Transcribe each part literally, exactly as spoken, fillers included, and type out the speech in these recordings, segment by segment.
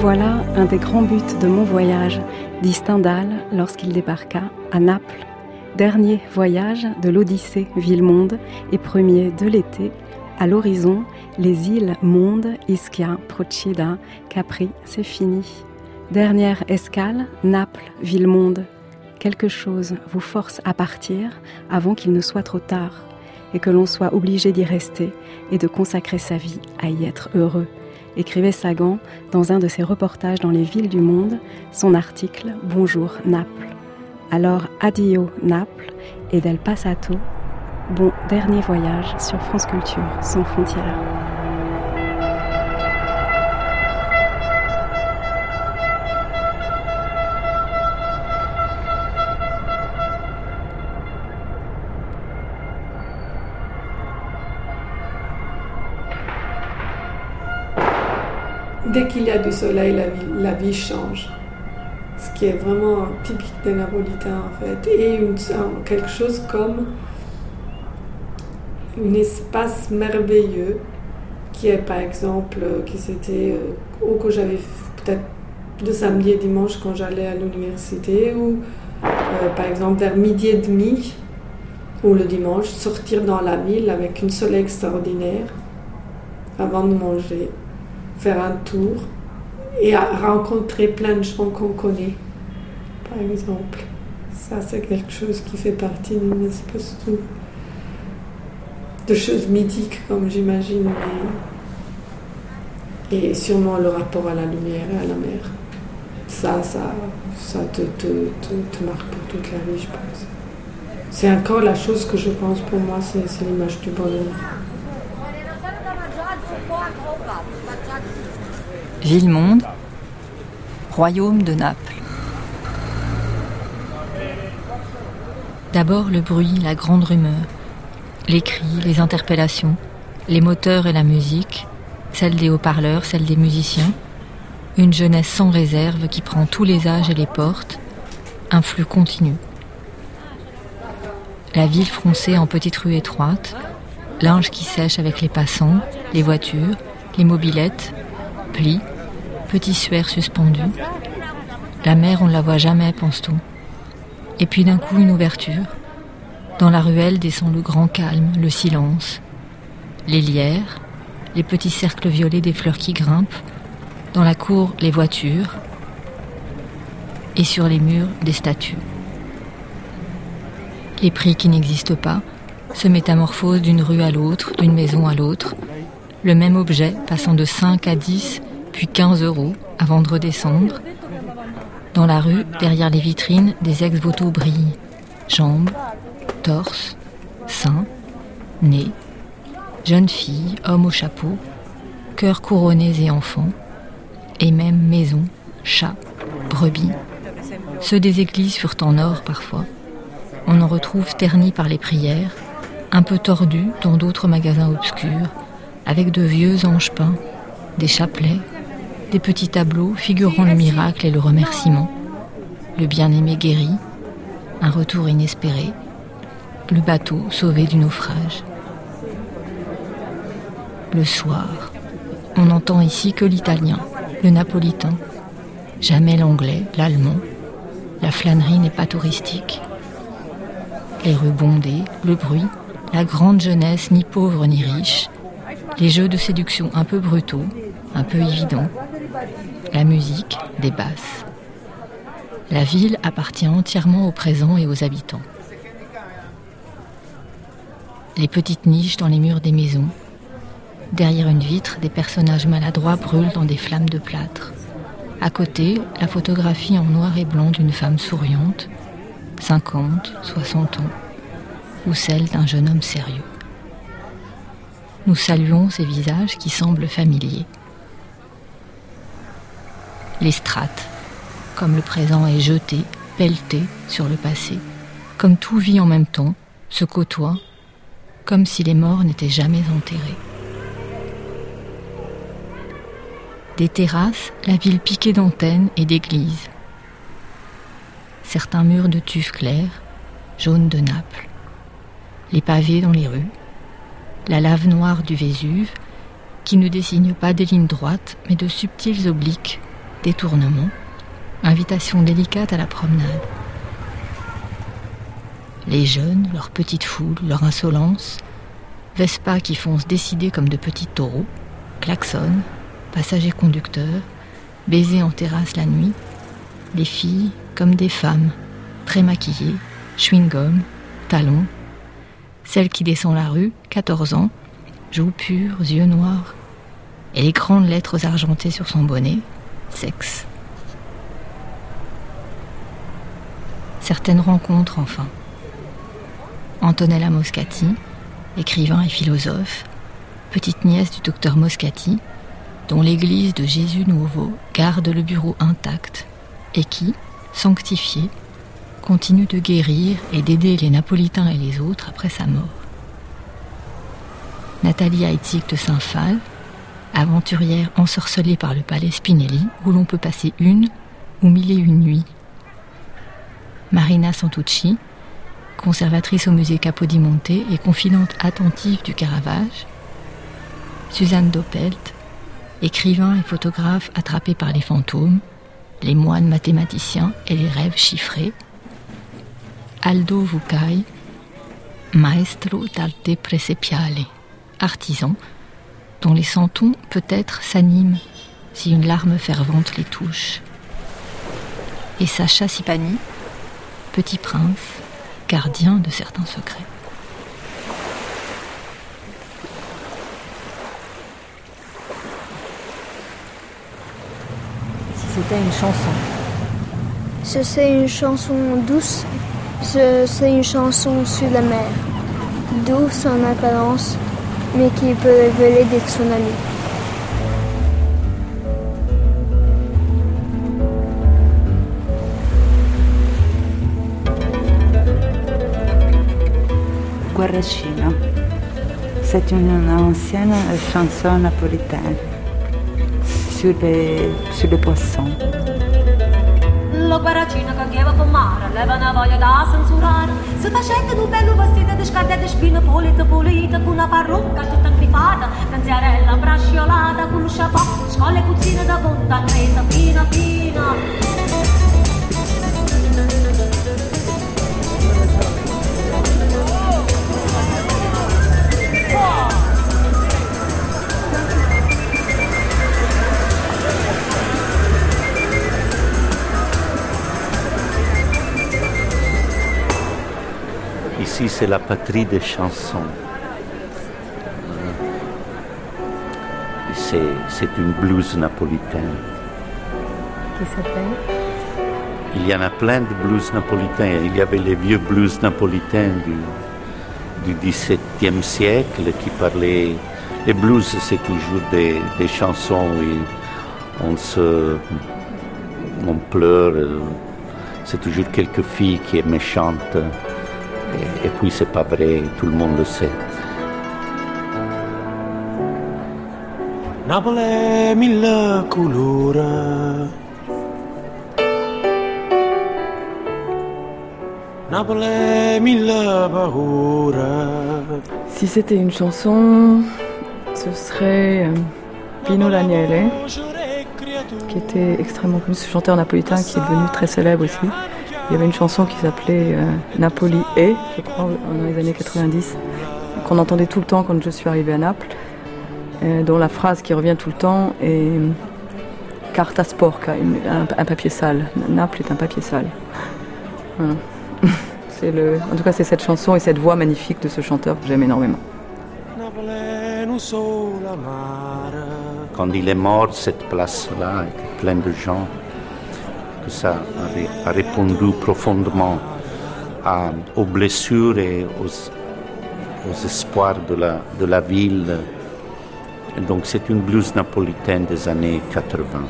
Voilà un des grands buts de mon voyage, dit Stendhal lorsqu'il débarqua à Naples. Dernier voyage de l'Odyssée ville-monde et premier de l'été. À l'horizon, les îles Monde, Ischia, Procida, Capri, c'est fini. Dernière escale, Naples, ville-monde. Quelque chose vous force à partir avant qu'il ne soit trop tard et que l'on soit obligé d'y rester et de consacrer sa vie à y être heureux. Écrivait Sagan dans un de ses reportages dans les villes du monde, son article « Bonjour Naples ». Alors addio Naples et del Passato, bon dernier voyage sur France Culture sans frontières. Dès qu'il y a du soleil, la vie, la vie change. Ce qui est vraiment typique des Napolitains en fait. Et une, quelque chose comme un espace merveilleux qui est par exemple, qui c'était, ou que j'avais peut-être de samedi et dimanche quand j'allais à l'université, ou euh, par exemple vers midi et demi, ou le dimanche, sortir dans la ville avec une soleil extraordinaire avant de manger. Faire un tour et à rencontrer plein de gens qu'on connaît, par exemple. Ça, c'est quelque chose qui fait partie d'une espèce de, de choses mythiques, comme j'imagine, mais... et sûrement le rapport à la lumière et à la mer. Ça, ça, ça te, te, te, te marque pour toute la vie, je pense. C'est encore la chose que je pense pour moi, c'est, c'est l'image du bonheur. Ville-monde, royaume de Naples. D'abord le bruit, la grande rumeur, les cris, les interpellations, les moteurs et la musique, celle des haut-parleurs, celle des musiciens, une jeunesse sans réserve qui prend tous les âges et les porte, un flux continu. La ville froncée en petites rues étroites, linge qui sèche avec les passants, les voitures, les mobylettes, plis, petits suaires suspendus. La mer, on ne la voit jamais, pense-t-on. Et puis d'un coup, une ouverture. Dans la ruelle descend le grand calme, le silence. Les lierres, les petits cercles violets des fleurs qui grimpent. Dans la cour, les voitures. Et sur les murs, des statues. Les prix qui n'existent pas se métamorphosent d'une rue à l'autre, d'une maison à l'autre. Le même objet passant de cinq à dix, puis quinze euros, avant de redescendre. Dans la rue, derrière les vitrines, des ex-voto brillent. Jambes, torse, seins, nez, jeunes filles, hommes au chapeau, cœurs couronnés et enfants, et même maisons, chats, brebis. Ceux des églises furent en or parfois. On en retrouve ternis par les prières, un peu tordus dans d'autres magasins obscurs, avec de vieux anges peints, des chapelets, des petits tableaux figurant le miracle et le remerciement, le bien-aimé guéri, un retour inespéré, le bateau sauvé du naufrage. Le soir, on n'entend ici que l'italien, le napolitain, jamais l'anglais, l'allemand. La flânerie n'est pas touristique. Les rues bondées, le bruit, la grande jeunesse ni pauvre ni riche, les jeux de séduction un peu brutaux, un peu évidents, la musique, des basses. La ville appartient entièrement au présent et aux habitants. Les petites niches dans les murs des maisons. Derrière une vitre, des personnages maladroits brûlent dans des flammes de plâtre. À côté, la photographie en noir et blanc d'une femme souriante, cinquante, soixante ans, ou celle d'un jeune homme sérieux. Nous saluons ces visages qui semblent familiers. Les strates, comme le présent est jeté, pelleté sur le passé, comme tout vit en même temps, se côtoie, comme si les morts n'étaient jamais enterrés. Des terrasses, la ville piquée d'antennes et d'églises. Certains murs de tuffes claires, jaunes de Naples. Les pavés dans les rues. La lave noire du Vésuve, qui ne dessine pas des lignes droites, mais de subtils obliques, détournement, invitation délicate à la promenade. Les jeunes, leur petite foule, leur insolence, Vespa qui foncent décidés comme de petits taureaux, klaxonnent, passagers conducteurs, baisers en terrasse la nuit, les filles comme des femmes, très maquillées, chewing-gum, talons, celle qui descend la rue, quatorze ans, joues pures, yeux noirs, et les grandes lettres argentées sur son bonnet, sexe. Certaines rencontres enfin. Antonella Moscati, écrivain et philosophe, petite nièce du docteur Moscati, dont l'église de Jésus Nouveau garde le bureau intact et qui, sanctifiée, continue de guérir et d'aider les Napolitains et les autres après sa mort. Nathalie Heitzig de Saint-Phal, aventurière ensorcelée par le palais Spinelli, où l'on peut passer une ou mille et une nuits. Marina Santucci, conservatrice au musée Capodimonte et confidente attentive du Caravage. Suzanne Doppelt, écrivain et photographe attrapé par les fantômes, les moines mathématiciens et les rêves chiffrés. Aldo Vucai, maestro d'arte presepiale, artisan, dont les santons peut-être s'animent si une larme fervente les touche. Et Sacha Sipani, petit prince, gardien de certains secrets. Si c'était une chanson. Ce c'est une chanson douce, ce c'est une chanson sur la mer, douce en apparence, mais qui peut révéler des tsunamis. Guarracino, c'est une ancienne chanson napolitaine sur les, sur les poissons. Lo guarracino che chieva con mare, leva una voglia da censurare. Se facete un bello vestito di scarpe di spina pulita pulita, con una parrucca tutta ingrifata, tanziarella brasciolata, con un chapeau, scolle cucine da punta resa fina fina. Ici, c'est la patrie des chansons. C'est, c'est une blues napolitaine. Qui s'appelle ? Il y en a plein de blues napolitains. Il y avait les vieux blues napolitains du, du dix-septième siècle qui parlaient... Les blues, c'est toujours des, des chansons où on se... on pleure. C'est toujours quelques filles qui est méchante. Et, et puis c'est pas vrai, tout le monde le sait. Napoli mille couleurs. Napoli mille paura. Si c'était une chanson, ce serait euh, Pino Daniele, qui était extrêmement connu, ce chanteur napolitain qui est devenu très célèbre aussi. Il y avait une chanson qui s'appelait euh, Napoli est, je crois, dans les années quatre-vingt-dix, qu'on entendait tout le temps quand je suis arrivée à Naples, euh, dont la phrase qui revient tout le temps est Carta sporca, une, un, un papier sale. Naples est un papier sale. Voilà. C'est le, en tout cas, c'est cette chanson et cette voix magnifique de ce chanteur que j'aime énormément. Quand il est mort, cette place-là était pleine de gens. Que ça a répondu profondément à, aux blessures et aux, aux espoirs de la, de la ville. Et donc c'est une blues napolitaine des années quatre-vingts.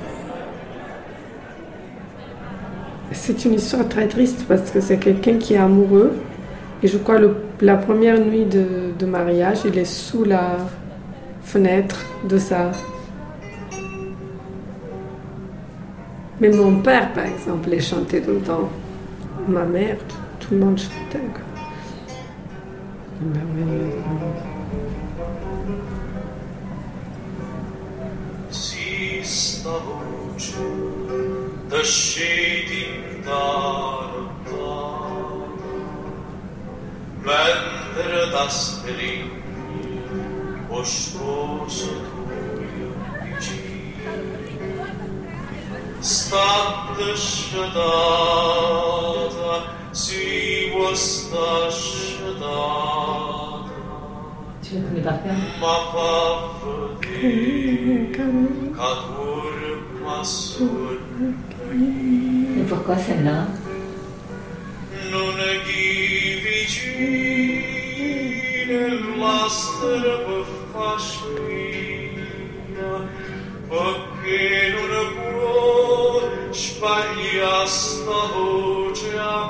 C'est une histoire très triste parce que c'est quelqu'un qui est amoureux et je crois le, la première nuit de, de mariage, il est sous la fenêtre de sa... Mais mon père, par exemple, les chantait tout le temps. Ma mère, tout, tout le monde chantait. Si si sta voce da scedi da lontano, mentre da spegni o sposo tuo vicino sta sciatata, si può sta sciatata, ma fa vedere che ma Et pourquoi celle-là? non è chi vicino la strada fa spina, perché non può sbagliare sta voce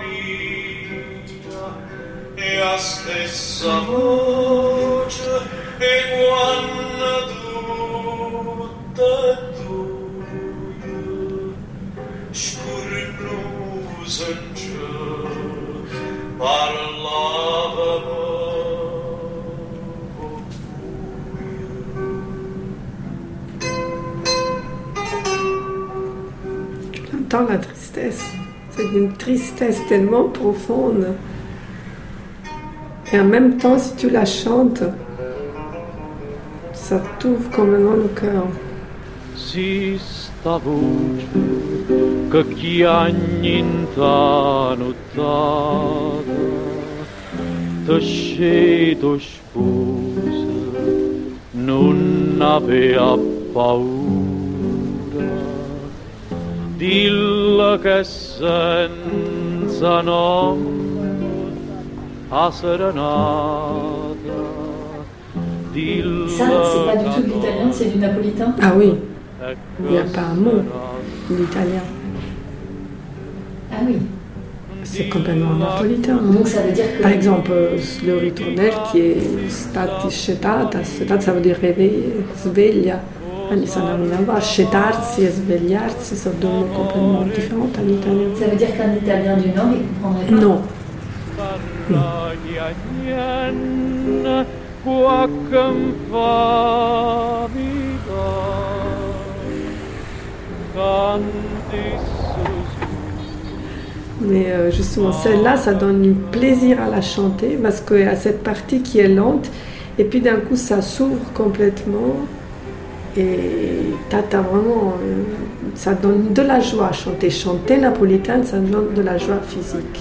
mia, e la stessa voce e quando tutta tu scurnusa in cielo parlava Tu entends la tristesse. C'est une tristesse tellement profonde. Et en même temps, si tu la chantes, ça t'ouvre complètement le cœur. Si sta voce che chiagni in ta nottata, te sceto sposa, non avea paura, dilla che senza nome a serenata, dilla. Ça, c'est pas du tout de l'italien, c'est du napolitain? Ah oui, il n'y a pas un mot d'italien. Ah oui. C'est complètement napolitain. Donc ça veut dire que... Par exemple, le ritornello qui est stati scettata, scettata ça veut dire réveiller, sveglia. Ça n'a rien à voir. Scettarsi et svegliarsi sont deux mots complètement différents en italien. Ça veut dire qu'un italien du Nord, il comprendrait pas? Non. Non. Mais euh, justement, celle-là, ça donne du plaisir à la chanter parce qu'il y a cette partie qui est lente et puis d'un coup, ça s'ouvre complètement et t'as, t'as vraiment, euh, ça donne de la joie à chanter. Chanter napolitain, ça donne de la joie physique.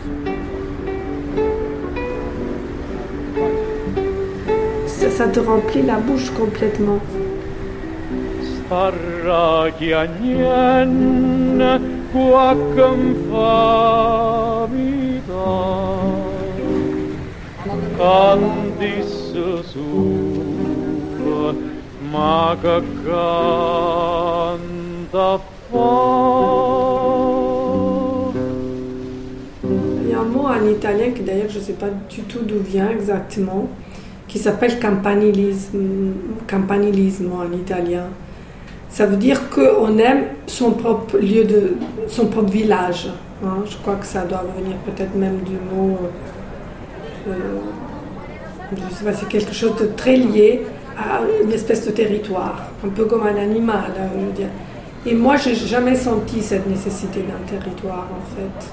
Ça, ça te remplit la bouche complètement. Qua che fa vita, candisse sopra, ma che canta fa. Il y a un mot en italien qui d'ailleurs je ne sais pas du tout d'où vient exactement, qui s'appelle campanilisme, campanilisme en italien. Ça veut dire qu'on aime son propre lieu de, son propre village. Hein. Je crois que ça doit venir peut-être même du mot, euh, je ne sais pas, c'est quelque chose de très lié à une espèce de territoire, un peu comme un animal, hein, je veux dire. Et moi, j'ai jamais senti cette nécessité d'un territoire, en fait.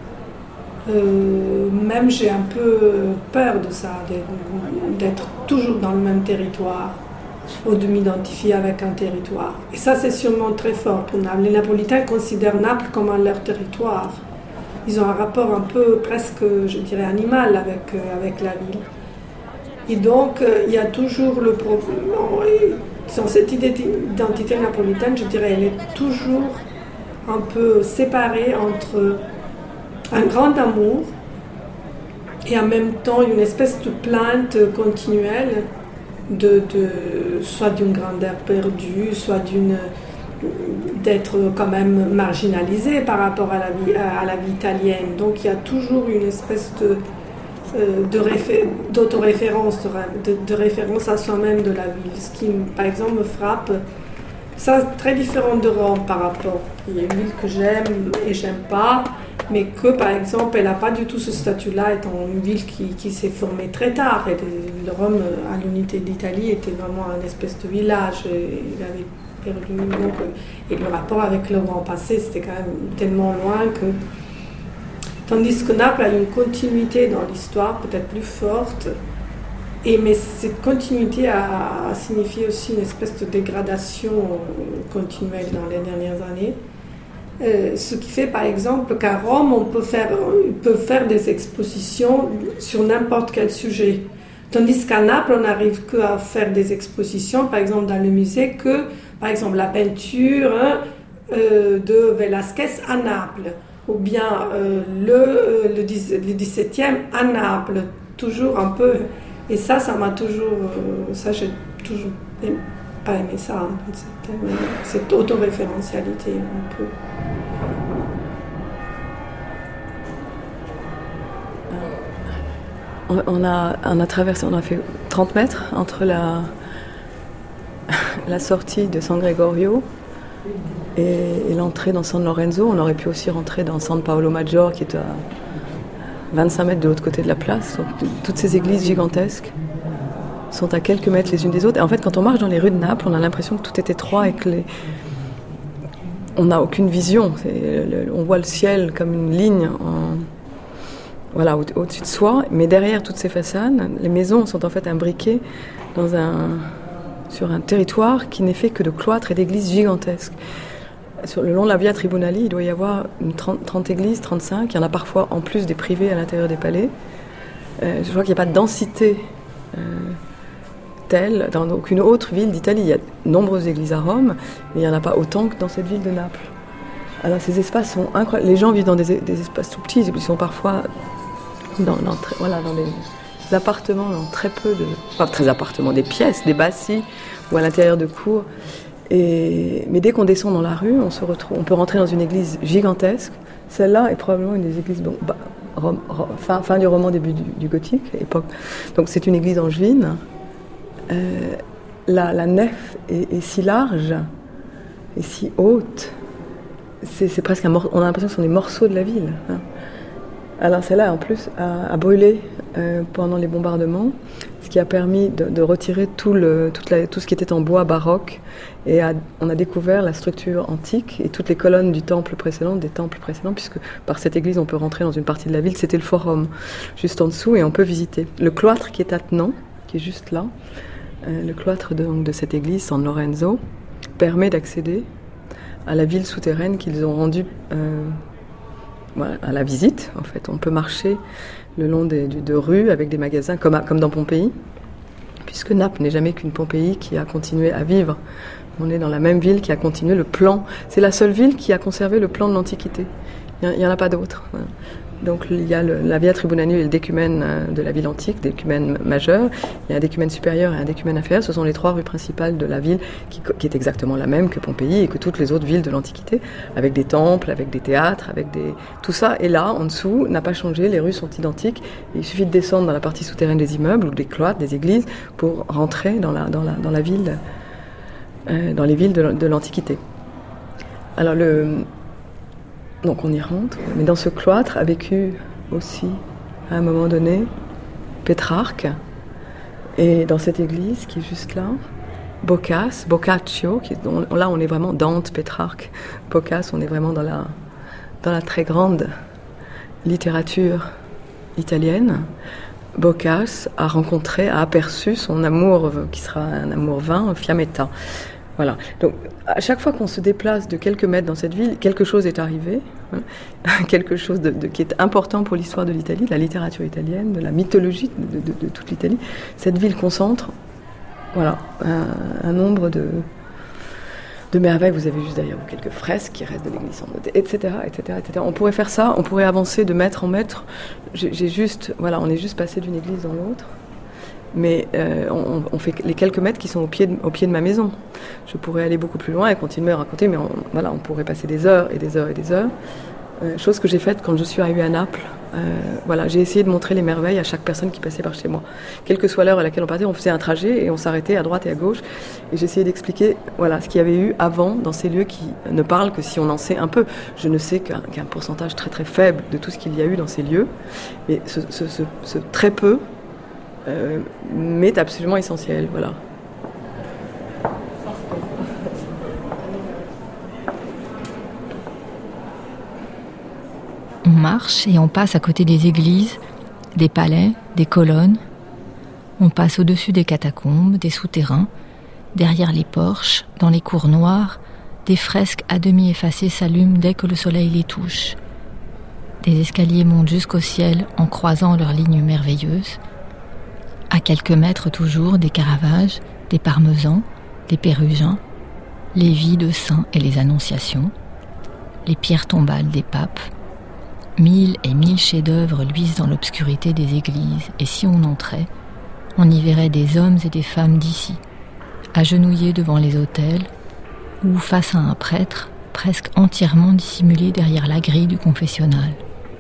Euh, même j'ai un peu peur de ça, d'être, d'être toujours dans le même territoire, ou de m'identifier avec un territoire. Et ça, c'est sûrement très fort pour Naples. Les Napolitains considèrent Naples comme leur territoire. Ils ont un rapport un peu presque, je dirais, animal avec, euh, avec la ville. Et donc, euh, il y a toujours le problème. Dans cette identité napolitaine, je dirais, elle est toujours un peu séparée entre un grand amour et en même temps une espèce de plainte continuelle De, de, soit d'une grandeur perdue, soit d'une, d'être quand même marginalisé par rapport à la vie, à, à la vie italienne. Donc il y a toujours une espèce de, de réfé, d'autoréférence, de, de référence à soi-même de la ville. Ce qui, par exemple, me frappe, ça c'est très différent de Rome par rapport. Il y a une ville que j'aime et j'aime pas, mais que par exemple elle n'a pas du tout ce statut-là, étant une ville qui, qui s'est formée très tard. Et le Rome, à l'unité d'Italie, était vraiment un espèce de village. Et il avait perdu. Donc, et le rapport avec le grand passé, c'était quand même tellement loin que... Tandis que Naples a une continuité dans l'histoire, peut-être plus forte, et, mais cette continuité a, a signifié aussi une espèce de dégradation continuelle dans les dernières années. Euh, ce qui fait par exemple qu'à Rome, on peut faire, on peut faire des expositions sur n'importe quel sujet. Tandis qu'à Naples, on n'arrive qu'à faire des expositions, par exemple dans le musée, que par exemple la peinture hein, euh, de Velázquez à Naples, ou bien euh, le, le, le dix-septième à Naples, toujours un peu. Et ça, ça m'a toujours... Euh, ça, j'ai toujours aimé, pas aimé ça, hein, cette, cette autoréférentialité un peu. On a, on a traversé, on a fait trente mètres entre la, la sortie de San Gregorio et, et l'entrée dans San Lorenzo. On aurait pu aussi rentrer dans San Paolo Maggiore qui est à vingt-cinq mètres de l'autre côté de la place. Donc, toutes ces églises gigantesques sont à quelques mètres les unes des autres. Et en fait, quand on marche dans les rues de Naples, on a l'impression que tout est étroit et que les... on n'a aucune vision. C'est, le, on voit le ciel comme une ligne en... Voilà, au- au-dessus de soi, mais derrière toutes ces façades, les maisons sont en fait imbriquées dans un, sur un territoire qui n'est fait que de cloîtres et d'églises gigantesques. Sur le long de la Via Tribunali, il doit y avoir une trente, trente églises, trente-cinq. Il y en a parfois en plus des privées à l'intérieur des palais. Euh, je vois qu'il n'y a pas de densité euh, telle dans aucune autre ville d'Italie. Il y a de nombreuses églises à Rome, mais il n'y en a pas autant que dans cette ville de Naples. Alors ces espaces sont incroyables. Les gens vivent dans des, des espaces tout petits, ils sont parfois dans, dans, voilà, dans des, des appartements, dans très peu de... Enfin, très appartements, des pièces, des bâtis, ou à l'intérieur de cours. Et, mais dès qu'on descend dans la rue, on, se retrouve, on peut rentrer dans une église gigantesque. Celle-là est probablement une des églises... Bon, bah, Rome, Rome, fin, fin du roman, début du, du gothique, époque. Donc c'est une église angevine. Euh, la, la nef est, est si large et si haute. C'est, c'est presque un mor- on a l'impression que ce sont des morceaux de la ville. Hein. Alors celle-là, en plus, a, a brûlé euh, pendant les bombardements, ce qui a permis de, de retirer tout, le, toute la, tout ce qui était en bois baroque. Et a, on a découvert la structure antique et toutes les colonnes du temple précédent, des temples précédents, puisque par cette église, on peut rentrer dans une partie de la ville. C'était le forum, juste en dessous, et on peut visiter. Le cloître qui est attenant, qui est juste là, euh, le cloître de, donc, de cette église, San Lorenzo, permet d'accéder à la ville souterraine qu'ils ont rendue euh, voilà, à la visite. En fait, on peut marcher le long des, de, de rues avec des magasins comme, à, comme dans Pompéi, puisque Naples n'est jamais qu'une Pompéi qui a continué à vivre. On est dans la même ville qui a continué le plan. C'est la seule ville qui a conservé le plan de l'Antiquité. Il n'y en a pas d'autre. Voilà. Donc il y a le, la Via Tribunali et le décumène de la ville antique, décumène majeur. Il y a un décumène supérieur et un décumène inférieur. Ce sont les trois rues principales de la ville qui, qui est exactement la même que Pompéi et que toutes les autres villes de l'Antiquité, avec des temples, avec des théâtres, avec des... Tout ça est là, en dessous, n'a pas changé. Les rues sont identiques. Il suffit de descendre dans la partie souterraine des immeubles ou des cloîtres, des églises, pour rentrer dans la, dans la, dans la ville, euh, dans les villes de, de l'Antiquité. Alors le... Donc on y rentre, mais dans ce cloître a vécu aussi, à un moment donné, Pétrarque. Et dans cette église qui est juste là, Boccace, Boccaccio, qui, on, là on est vraiment Dante, Pétrarque, Boccace, on est vraiment dans la, dans la très grande littérature italienne. Boccace a rencontré, a aperçu son amour, qui sera un amour vain, Fiammetta. Voilà. Donc, à chaque fois qu'on se déplace de quelques mètres dans cette ville, quelque chose est arrivé, hein, quelque chose de, de, qui est important pour l'histoire de l'Italie, de la littérature italienne, de la mythologie de, de, de toute l'Italie. Cette ville concentre, voilà, un, un nombre de, de merveilles. Vous avez juste derrière vous quelques fresques qui restent de l'église, et cetera, et cetera, et cetera. On pourrait faire ça, on pourrait avancer de mètre en mètre. J'ai, j'ai juste, voilà, on est juste passé d'une église dans l'autre. Mais euh, on, on fait les quelques mètres qui sont au pied, de, au pied de ma maison. Je pourrais aller beaucoup plus loin et continuer à raconter, mais on, voilà, on pourrait passer des heures et des heures et des heures. Euh, chose que j'ai faite quand je suis arrivée à Naples. Euh, voilà, j'ai essayé de montrer les merveilles à chaque personne qui passait par chez moi. Quelle que soit l'heure à laquelle on partait, on faisait un trajet et on s'arrêtait à droite et à gauche. Et j'essayais d'expliquer voilà, ce qu'il y avait eu avant dans ces lieux qui ne parlent que si on en sait un peu. Je ne sais qu'un, qu'un pourcentage très très faible de tout ce qu'il y a eu dans ces lieux. Mais ce, ce, ce, ce très peu... Euh, mais absolument essentiel, voilà. marche et on passe à côté des églises, des palais, des colonnes. On passe au-dessus des catacombes, des souterrains, derrière les porches, dans les cours noires, des fresques à demi effacées s'allument dès que le soleil les touche. Des escaliers montent jusqu'au ciel en croisant leurs lignes merveilleuses. À quelques mètres toujours, des Caravages, des Parmesans, des Pérugins, les vies de saints et les annonciations, les pierres tombales des papes. Mille et mille chefs-d'œuvre luisent dans l'obscurité des églises, et si on entrait, on y verrait des hommes et des femmes d'ici, agenouillés devant les autels, ou face à un prêtre, presque entièrement dissimulé derrière la grille du confessionnal.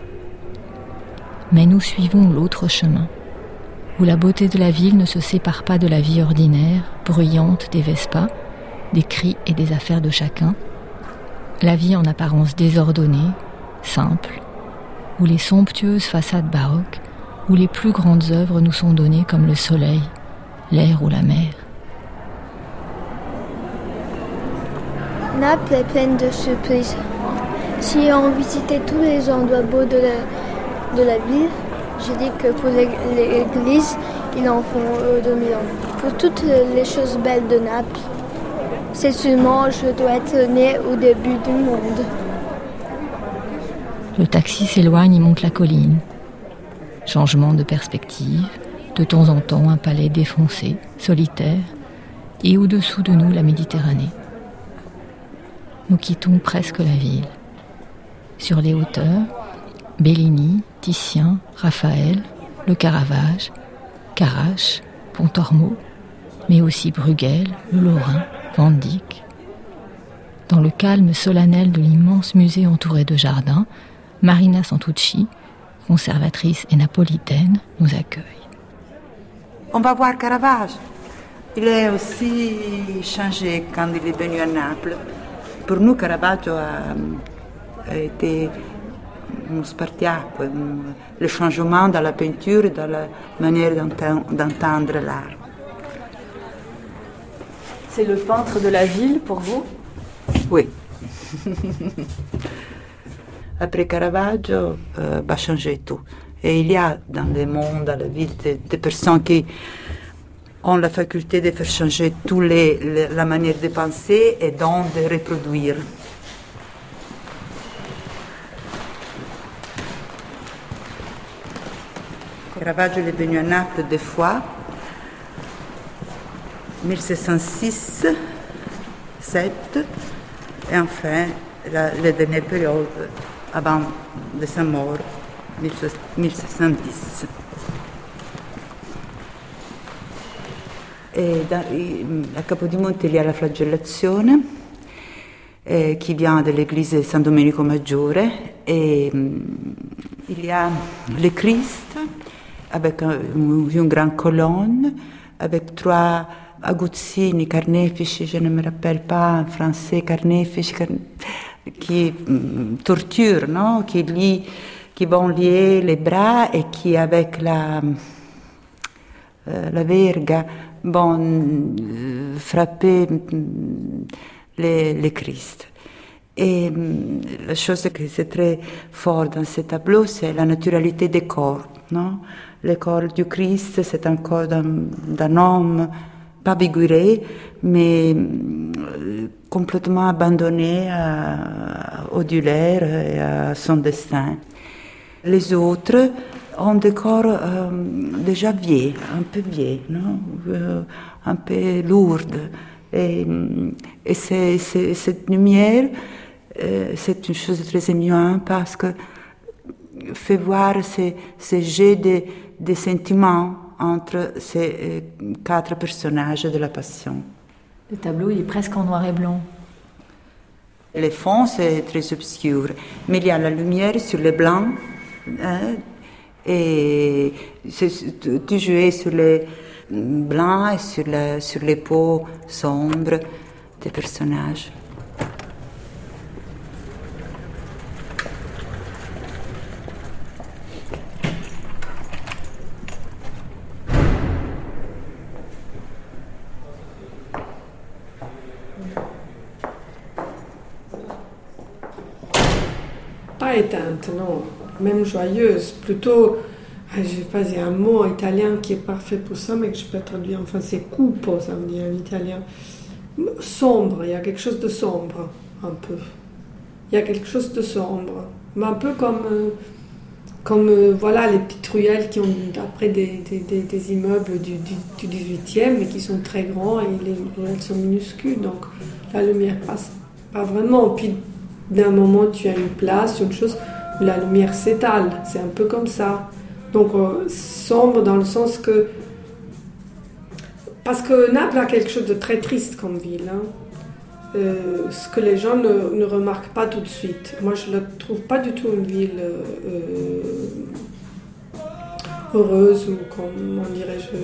Mais nous suivons l'autre chemin, où la beauté de la ville ne se sépare pas de la vie ordinaire, bruyante des Vespas, des cris et des affaires de chacun, la vie en apparence désordonnée, simple, où les somptueuses façades baroques, où les plus grandes œuvres nous sont données comme le soleil, l'air ou la mer. Naples est pleine de surprises. Si on visitait tous les endroits beaux de la, de la ville, je dis que pour l'église, ils en font euh, deux mille ans. Pour toutes les choses belles de Naples, c'est sûrement je dois être né au début du monde. Le taxi s'éloigne et monte la colline. Changement de perspective, de temps en temps un palais défoncé, solitaire, et au-dessous de nous la Méditerranée. Nous quittons presque la ville. Sur les hauteurs, Bellini, Titien, Raphaël, le Caravage, Carache, Pontormo, mais aussi Bruegel, le Lorrain, Van Dyck. Dans le calme solennel de l'immense musée entouré de jardins, Marina Santucci, conservatrice et napolitaine, nous accueille. On va voir Caravage. Il est aussi changé quand il est venu à Naples. Pour nous, Caravaggio a, a été un spartiacque, le changement dans la peinture et dans la manière d'entendre l'art. C'est le peintre de la ville pour vous ? Oui. Après Caravaggio, euh, va changer tout. Et il y a dans le monde, dans la ville, des, des personnes qui ont la faculté de faire changer toute les, les, la manière de penser et donc de reproduire. Caravaggio est venu à Naples deux fois, mille sept cent six, sept, et enfin la, la dernière période avant de sa mort, mille sept cent dix. E da, a Capodimonte il y a la flagellazione eh, qui vient de l'église de San Domenico Maggiore et mm, il y a le Christ avec un, une grande colonne avec trois aguzzini, carnefici, je ne me rappelle pas en français, carnefici, carne, qui mm, torturent, non? qui, lie, qui vont lier les bras et qui avec la, euh, la verga vont euh, frapper les, les Christ. Et euh, la chose qui est très forte dans ce tableau, c'est la naturalité des corps. Non? Le corps du Christ, c'est un corps d'un, d'un homme, pas figuré, mais euh, complètement abandonné à, au douleur et à son destin. Les autres ont des corps euh, déjà vieux, un peu vieux, non? euh, un peu lourds. Et, et c'est, c'est, cette lumière, euh, c'est une chose très émouvante parce que fait voir ces, ces jets de, de sentiments entre ces euh, quatre personnages de la Passion. Le tableau, il est presque en noir et blanc. Le fond, c'est très obscur, mais il y a la lumière sur le blanc, hein, et c'est tout joué sur les blancs et sur, la, sur les peaux sombres des personnages. Pas éteinte, non. même joyeuse, plutôt, je sais pas, il y a un mot italien qui est parfait pour ça, mais que je peux traduire, enfin c'est cupo, ça veut dire en italien. Sombre, il y a quelque chose de sombre, un peu. Il y a quelque chose de sombre, mais un peu comme, euh, comme euh, voilà, les petites ruelles qui ont après des, des, des, des immeubles du, du, du dix-huitième, mais qui sont très grands et les ruelles sont minuscules, donc la lumière passe pas vraiment. Puis d'un moment, tu as une place, une chose où la lumière s'étale, c'est un peu comme ça. Donc euh, sombre dans le sens que... Parce que Naples a quelque chose de très triste comme ville, hein. Euh, ce que les gens ne, ne remarquent pas tout de suite. Moi, je ne trouve pas du tout une ville euh, heureuse, ou comment dirais-je...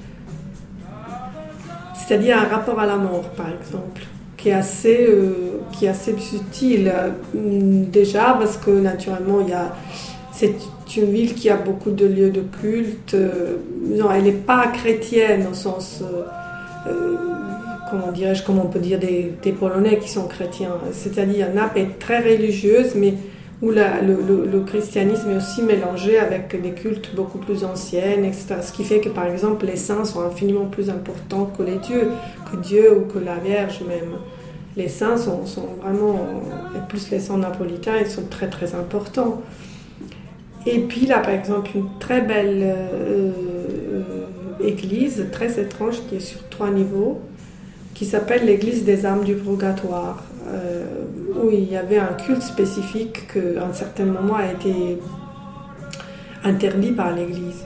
C'est-à-dire un rapport à la mort, par exemple, qui est assez, euh, qui est assez subtil. Déjà, parce que naturellement, il y a... c'est une ville qui a beaucoup de lieux de culte. Non, elle n'est pas chrétienne au sens... Euh, comment dirais-je, comment on peut dire des, des Polonais qui sont chrétiens. C'est-à-dire, Naples est très religieuse, mais où la, le, le, le christianisme est aussi mélangé avec des cultes beaucoup plus anciennes, et cetera. Ce qui fait que, par exemple, les saints sont infiniment plus importants que les dieux, que Dieu ou que la Vierge même. Les saints sont, sont vraiment, et plus les saints napolitains, ils sont très très importants. Et puis là, par exemple, une très belle euh, euh, église, très étrange, qui est sur trois niveaux, qui s'appelle l'église des âmes du purgatoire, euh, où il y avait un culte spécifique qui, à un certain moment, a été interdit par l'église.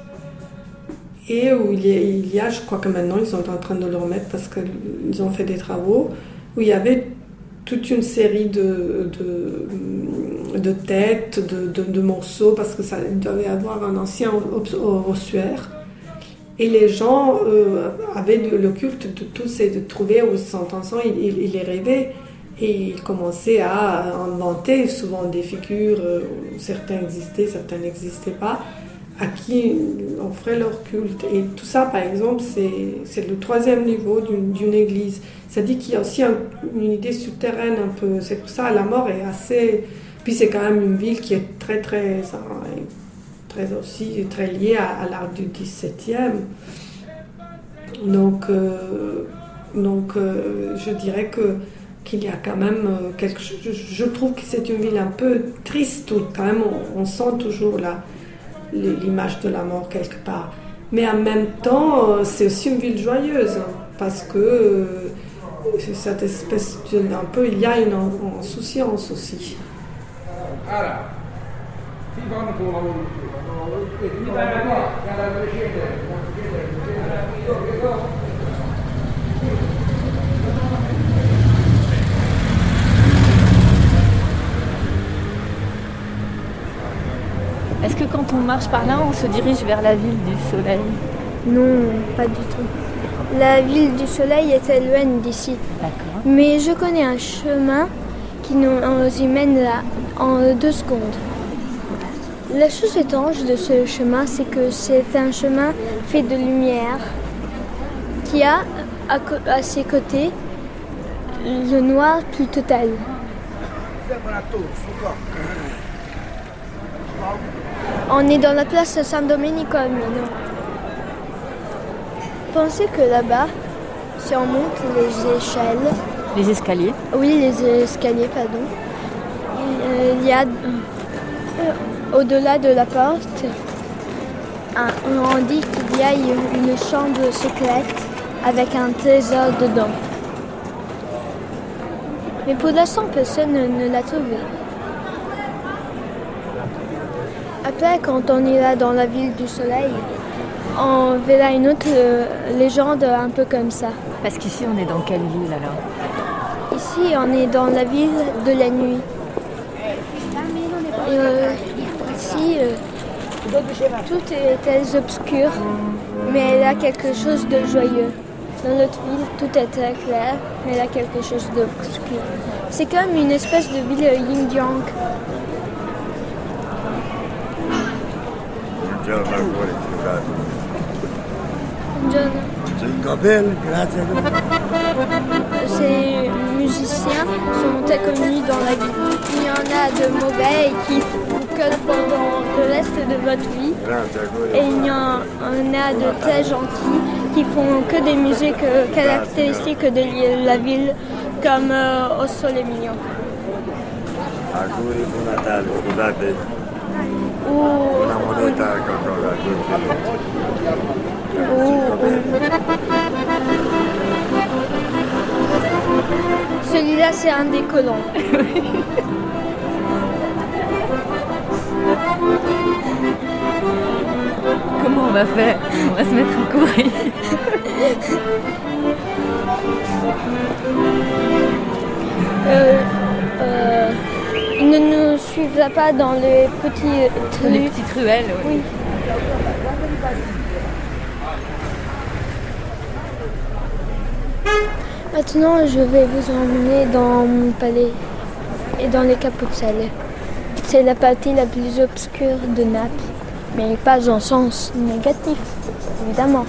Et où il y, a, il y a, je crois que maintenant, ils sont en train de le remettre parce qu'ils ont fait des travaux, où il y avait toute une série de, de, de têtes, de, de, de morceaux, parce que ça devait avoir un ancien ossuaire. Et les gens euh, avaient le culte de tous ces de trouver où s'entendant, ils, ils, ils les rêvaient et ils commençaient à inventer souvent des figures, euh, où certains existaient, certains n'existaient pas, à qui on ferait leur culte. Et tout ça, par exemple, c'est, c'est le troisième niveau d'une, d'une église. Ça dit qu'il y a aussi un, une idée souterraine un peu. C'est pour ça la mort est assez... Puis c'est quand même une ville qui est très, très... Ça, très aussi très liée à, à l'art du dix-septième. Donc, euh, donc euh, je dirais que, qu'il y a quand même quelque chose... Je, je trouve que c'est une ville un peu triste, où quand même on, on sent toujours la... l'image de la mort quelque part. Mais en même temps, c'est aussi une ville joyeuse, parce que euh, cette espèce de, un peu, il y a une insouciance aussi. Est-ce que quand on marche par là, on se dirige vers la ville du soleil? Non, pas du tout. La ville du soleil est éloignée d'ici. D'accord. Mais je connais un chemin qui nous y mène là en deux secondes. La chose étrange de ce chemin, c'est que c'est un chemin fait de lumière qui a à, co- à ses côtés le noir plus total. On est dans la place San Domenico maintenant. Pensez que là-bas, si on monte les échelles... Les escaliers? Oui, les escaliers, pardon. Il y a, euh, au-delà de la porte, un, on dit qu'il y a une chambre secrète avec un trésor dedans. Mais pour l'instant, personne ne, ne l'a trouvé. Après, quand on ira dans la ville du soleil, on verra une autre euh, légende un peu comme ça. Parce qu'ici, on est dans quelle ville alors? Ici, on est dans la ville de la nuit. Et, euh, ici, euh, tout est très obscur, mais elle a quelque chose de joyeux. Dans notre ville, tout est très clair, mais elle a quelque chose d'obscur. C'est comme une espèce de ville yin-yang. Buongiorno. Jingle bell, grazie. ces musiciens sont très connus dans la vie. Il y en a de mauvais et qui font que pendant le reste de votre vie. Et il y en a de très gentils qui font que des musiques caractéristiques de la ville, comme euh, Au Sole Mignon. Auguri buon Natale, scusate. Ou una moneta qualcosa. Celui-là, c'est un des colons. Comment on va faire? On va se mettre à courir. euh, euh, il ne nous suivra pas dans les petits dans les petites ruelles. Oui. oui. Maintenant, je vais vous emmener dans mon palais et dans les Capucelles. C'est la partie la plus obscure de Naples, mais pas en sens négatif, évidemment.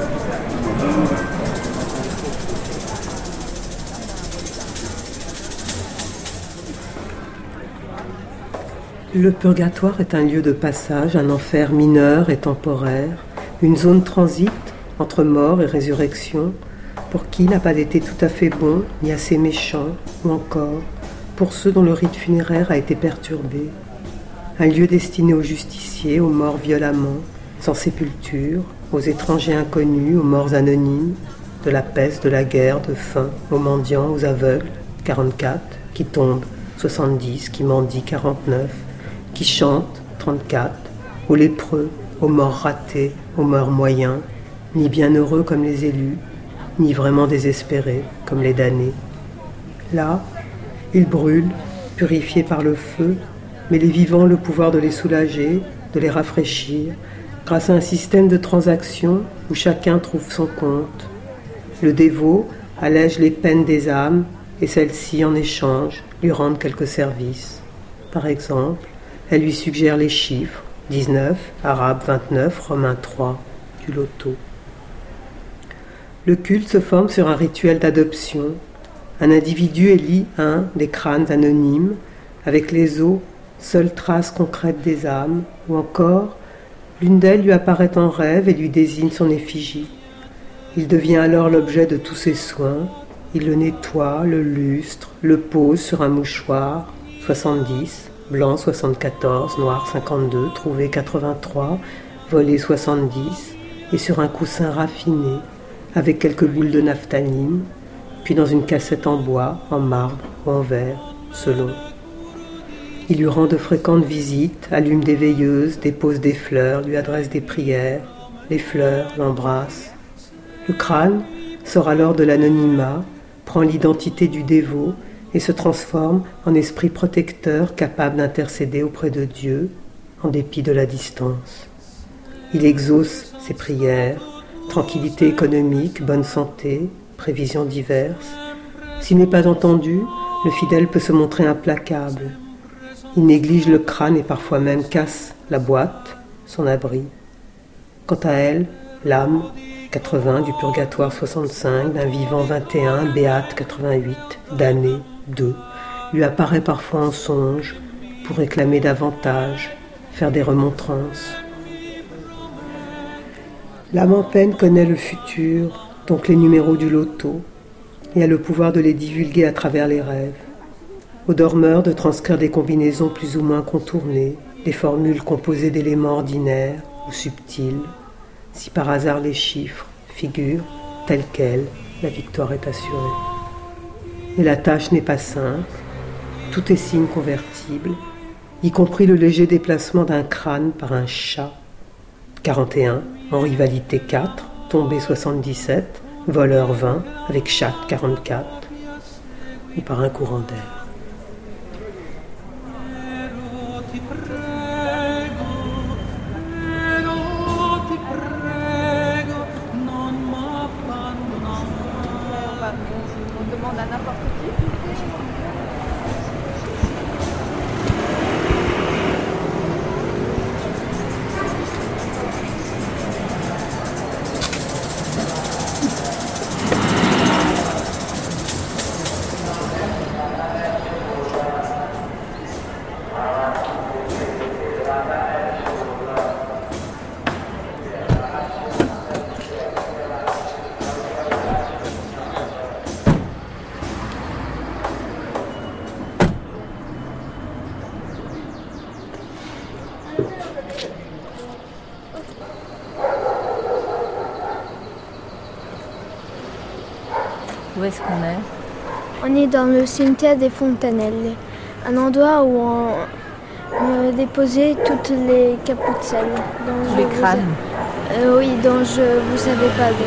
Le purgatoire est un lieu de passage, un enfer mineur et temporaire, une zone transit entre mort et résurrection, pour qui n'a pas été tout à fait bon ni assez méchant, ou encore pour ceux dont le rite funéraire a été perturbé. Un lieu destiné aux justiciers, aux morts violemment, sans sépulture, aux étrangers inconnus, aux morts anonymes, de la peste, de la guerre, de faim, aux mendiants, aux aveugles, quarante-quatre, qui tombent, soixante-dix, qui mendient, quarante-neuf, qui chantent, trente-quatre, aux lépreux, aux morts ratés, aux morts moyens, ni bienheureux comme les élus, ni vraiment désespérés comme les damnés. Là, ils brûlent, purifiés par le feu, mais les vivants ont le pouvoir de les soulager, de les rafraîchir, grâce à un système de transactions où chacun trouve son compte. Le dévot allège les peines des âmes et celles-ci, en échange, lui rendent quelques services. Par exemple, elle lui suggère les chiffres, dix-neuf, arabe vingt-neuf, romain trois, du loto. Le culte se forme sur un rituel d'adoption. Un individu élit un des crânes anonymes, avec les os, seule trace concrète des âmes, ou encore, l'une d'elles lui apparaît en rêve et lui désigne son effigie. Il devient alors l'objet de tous ses soins. Il le nettoie, le lustre, le pose sur un mouchoir, soixante-dix, blanc soixante-quatorze, noir cinquante-deux, trouvé quatre-vingt-trois, volé soixante-dix, et sur un coussin raffiné, avec quelques boules de naphtaline, puis dans une cassette en bois, en marbre ou en verre, selon. Il lui rend de fréquentes visites, allume des veilleuses, dépose des fleurs, lui adresse des prières. Les fleurs l'embrassent. Le crâne sort alors de l'anonymat, prend l'identité du dévot et se transforme en esprit protecteur capable d'intercéder auprès de Dieu, en dépit de la distance. Il exauce ses prières, tranquillité économique, bonne santé, prévisions diverses. S'il n'est pas entendu, le fidèle peut se montrer implacable. Il néglige le crâne et parfois même casse la boîte, son abri. Quant à elle, l'âme, quatre-vingts, du purgatoire soixante-cinq, d'un vivant vingt et un, béate quatre-vingt-huit, damné deux, lui apparaît parfois en songe pour réclamer davantage, faire des remontrances. L'âme en peine connaît le futur, donc les numéros du loto, et a le pouvoir de les divulguer à travers les rêves. Au dormeur de transcrire des combinaisons plus ou moins contournées, des formules composées d'éléments ordinaires ou subtils. Si par hasard les chiffres figurent tels quels, la victoire est assurée. Mais la tâche n'est pas simple, tout est signe convertible, y compris le léger déplacement d'un crâne par un chat. quarante et un, en rivalité quatre, tombé soixante-dix-sept, voleur vingt, avec chat quarante-quatre, ou par un courant d'air. Où est-ce qu'on est? On est dans le cimetière des Fontanelles, un endroit où on euh, déposait toutes les capucelles. Tous les crânes. Euh, oui, dont je vous savais parler.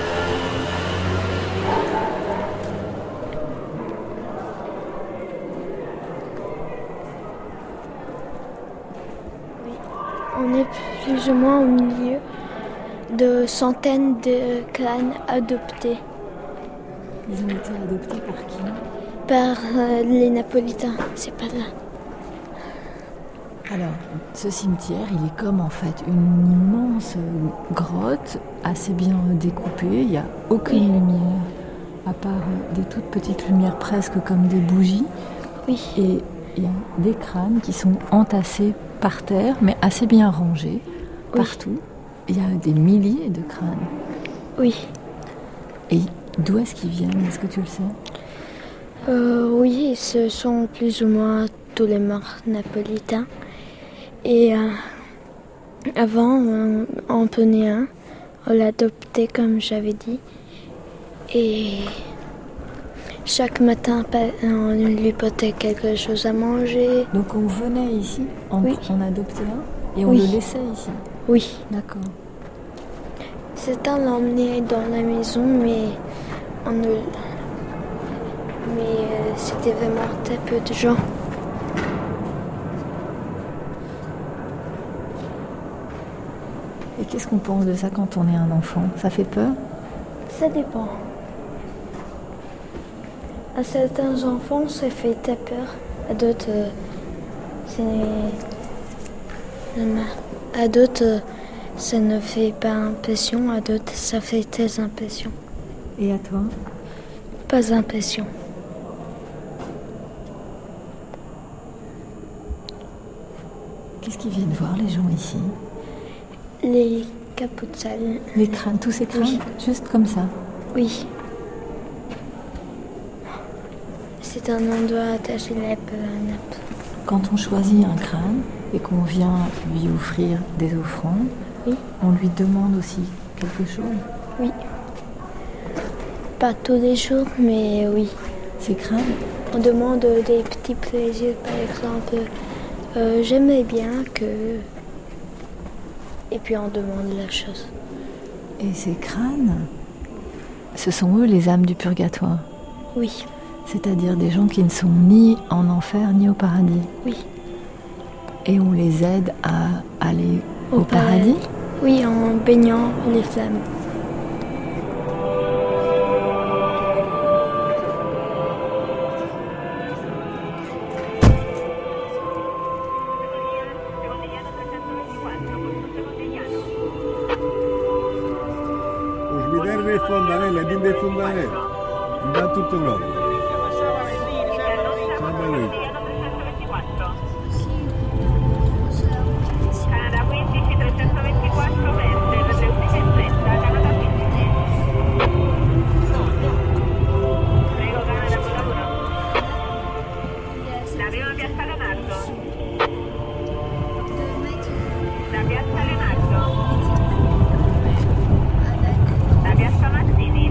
Oui. On est plus ou moins au milieu de centaines de crânes adoptés. Ils ont été adoptés par qui? Par euh, les Napolitains, c'est pas là. Alors, ce cimetière, il est comme en fait une immense grotte, assez bien découpée. Il n'y a aucune oui. lumière, à part des toutes petites lumières presque comme des bougies. Oui. Et il y a des crânes qui sont entassés par terre, mais assez bien rangés, oui. partout. Il y a des milliers de crânes. Oui. Et d'où est-ce qu'ils viennent? Est-ce que tu le sais? euh, Oui, ce sont plus ou moins tous les morts napolitains. Et euh, avant, on, on prenait un, on l'adoptait comme j'avais dit. Et chaque matin, on lui portait quelque chose à manger. Donc on venait ici, on, oui. on adoptait un et on oui. le laissait ici? Oui. D'accord. Certains l'emmenaient dans la maison, mais on ne... mais euh, c'était vraiment très peu de gens. Et qu'est-ce qu'on pense de ça quand on est un enfant? Ça fait peur? Ça dépend. À certains enfants, ça fait très peur. À d'autres, euh, c'est... À d'autres, euh, ça ne fait pas impression. À d'autres, ça fait très impression. Et à toi? Pas impression. Qu'est-ce qu'ils viennent voir les gens ici? Les capucelles. Les crânes, tous ces crânes? Oui. Juste comme ça? Oui. C'est un endroit très célèbre à Naples. Quand on choisit un crâne et qu'on vient lui offrir des offrandes, oui. on lui demande aussi quelque chose? Oui. Pas tous les jours, mais oui. Ces crânes? On demande des petits plaisirs, par exemple. Euh, j'aimais bien que... Et puis on demande la chose. Et ces crânes, ce sont eux les âmes du purgatoire? Oui. C'est-à-dire des gens qui ne sont ni en enfer ni au paradis? Oui. Et on les aide à aller au, au paradis? paradis? Oui, en baignant les flammes. Le fontanelle, din de fontanelle, da tutto l'oro. Ciao a lui. Canada quindici trecentoventiquattro verde, per le undici e trenta, Canada quindici. Prego Canada, buon lavoro. La prima piazza Leonardo. La piazza Leonardo. La piazza Mazzini.